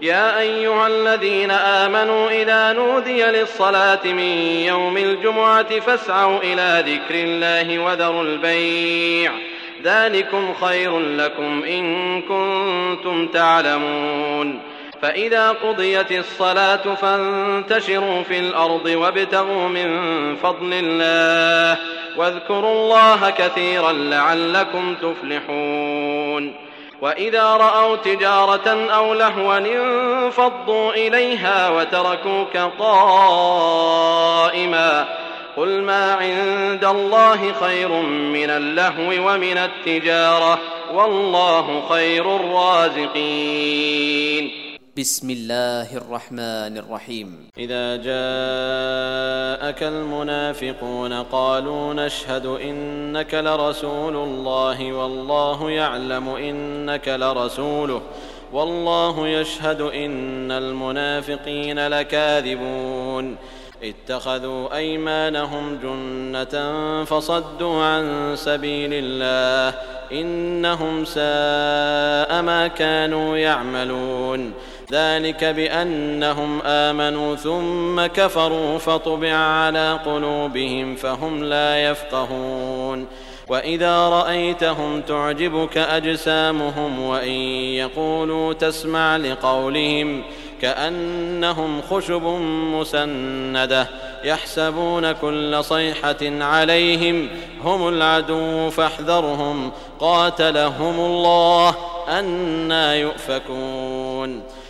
يا أيها الذين آمنوا إذا نودي للصلاة من يوم الجمعة فاسعوا إلى ذكر الله وذروا البيع ذلكم خير لكم إن كنتم تعلمون. فإذا قضيت الصلاة فانتشروا في الأرض وابتغوا من فضل الله واذكروا الله كثيرا لعلكم تفلحون. وإذا رأوا تجارة أو لهوا انفضوا إليها وتركوك قائما قل ما عند الله خير من اللهو ومن التجارة والله خير الرازقين. بسم الله الرحمن الرحيم. إذا جاءك المنافقون قالوا نشهد إنك لرسول الله والله يعلم إنك لرسوله والله يشهد إن المنافقين لكاذبون. اتخذوا أيمانهم جنة فصدوا عن سبيل الله إنهم ساء ما كانوا يعملون. ذلك بأنهم آمنوا ثم كفروا فطبع على قلوبهم فهم لا يفقهون. وإذا رأيتهم تعجبك أجسامهم وإن يقولوا تسمع لقولهم كأنهم خشب مسندة يحسبون كل صيحة عليهم هم العدو فاحذرهم قاتلهم الله أنى يؤفكون.